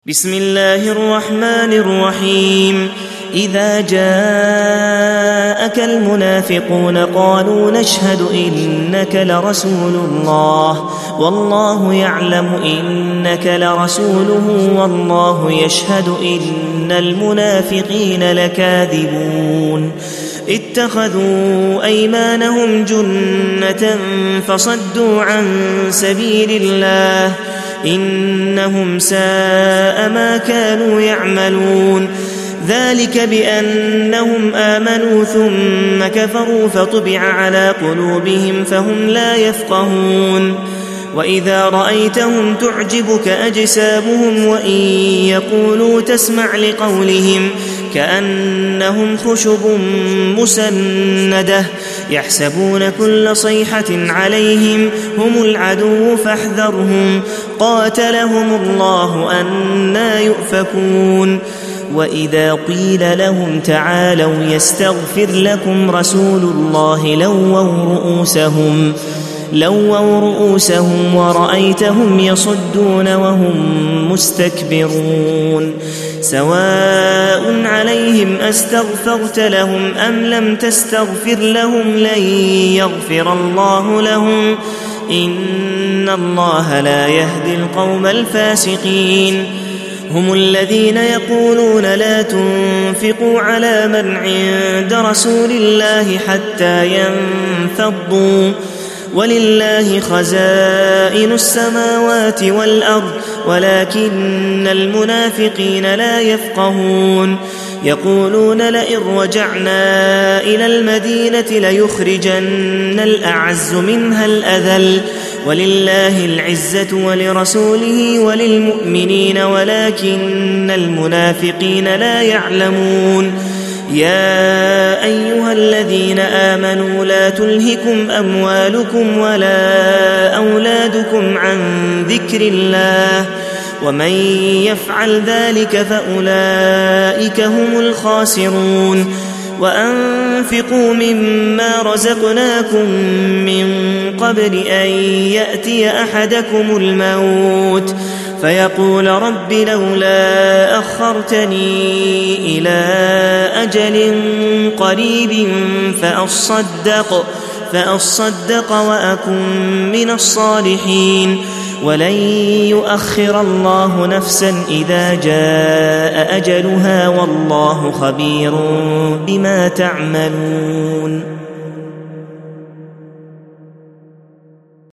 بسم الله الرحمن الرحيم. إذا جاءك المنافقون قالوا نشهد إنك لرسول الله والله يعلم إنك لرسوله والله يشهد إن المنافقين لكاذبون. اتخذوا أيمانهم جنة فصدوا عن سبيل الله إنهم ساء ما كانوا يعملون. ذلك بأنهم آمنوا ثم كفروا فطبع على قلوبهم فهم لا يفقهون. وإذا رأيتهم تعجبك أجسامهم وإن يقولوا تسمع لقولهم كأنهم خشب مسندة يحسبون كل صيحة عليهم هم العدو فاحذرهم قاتلهم الله أنى يؤفكون. وإذا قيل لهم تعالوا يستغفر لكم رسول الله لووا رؤوسهم ورأيتهم يصدون وهم مستكبرون. سواء عليهم أستغفرت لهم أم لم تستغفر لهم لن يغفر الله لهم إن الله لا يهدي القوم الفاسقين. هم الذين يقولون لا تنفقوا على من عند رسول الله حتى ينفضوا ولله خزائن السماوات والأرض ولكن المنافقين لا يفقهون. يقولون لئن رجعنا إلى المدينة ليخرجن الأعز منها الأذل ولله العزة ولرسوله وللمؤمنين ولكن المنافقين لا يعلمون. يا أيها الذين آمنوا لا تلهكم أموالكم ولا أولادكم عن ذكر الله ومن يفعل ذلك فأولئك هم الخاسرون. وأنفقوا مما رزقناكم من قبل أن يأتي أحدكم الموت فيقول رب لولا أخرتني إلى أجل قريب فأصدق وأكن من الصالحين ولن يؤخر الله نفسا إذا جاء أجلها والله خبير بما تعملون.